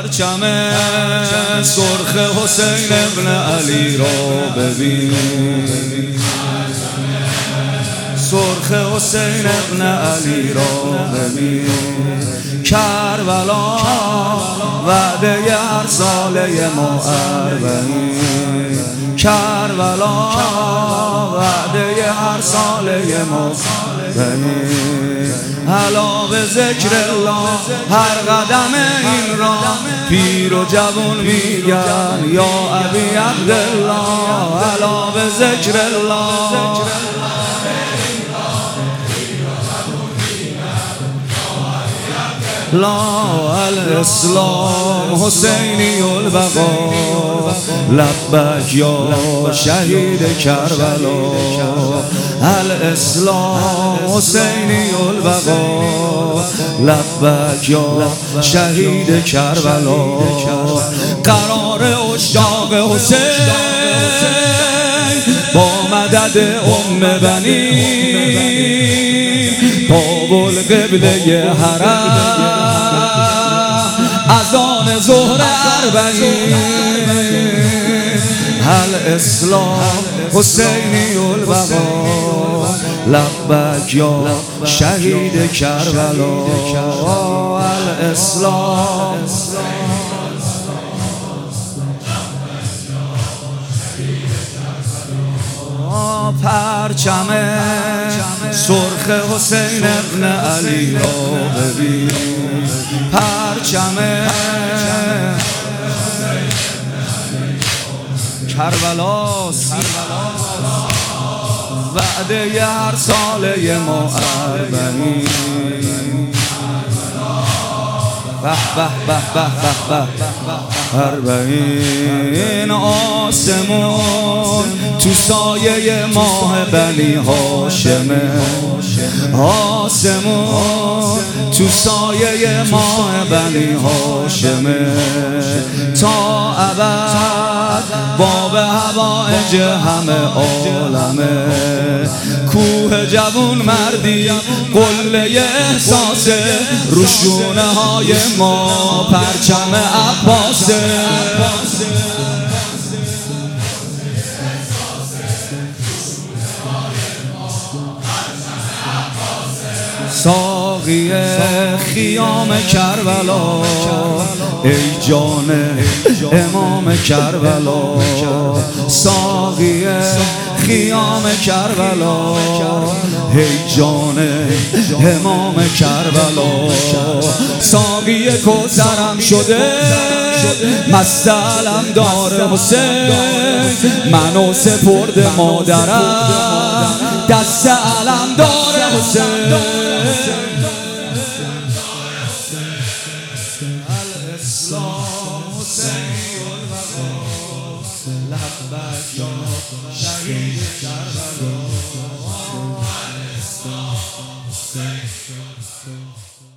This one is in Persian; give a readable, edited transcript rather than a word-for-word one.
پرچم سرخ حسین ابن علی را ببین، سرخ حسین ابن علی را ببین. کربلا وعده هر ساله ما اربعین، کربلا وعده هر ساله ما اربعین. حالا به ذکر الله هر قدم این را پیر و جوان میگن یا ابی عبدالله. حالا به ذکر الله لا الاسلام حسینی البقا، لبک یا شهید کربلا. الاسلام حسینی البقا، لبک یا شهید کربلا. قرار عشاق حسین با مدد بنی بابل قبله حرم اذان ظهر اربعین. الاسلام حسینی البقا، لبک یا شهید کربلا. الاسلام پرچم سرخ حسین ابن علی را ببین، پرچم کربلاست وعده هر ساله ما اربعین. به به به به به به اربعین. آسمون تو سایه ماه بنی هاشمه، آسمون تو سایه ماه بنی هاشمه. تا ابد باب هوایج همه عالمه. کوه جوون مردی قله احساس روشونه های ما پرچم عباسه. ساقی خیام کربلا ای جان امام کربلا، ساقی خیام کربلا ای جان امام کربلا. ساقی کوثرم شده مست علمدار حسین، منو سپرد مادرم دست علمدار حسین. الاسلام حسینی البقا، لبک یا شهید کربلا. الاسلام حسینی البقا.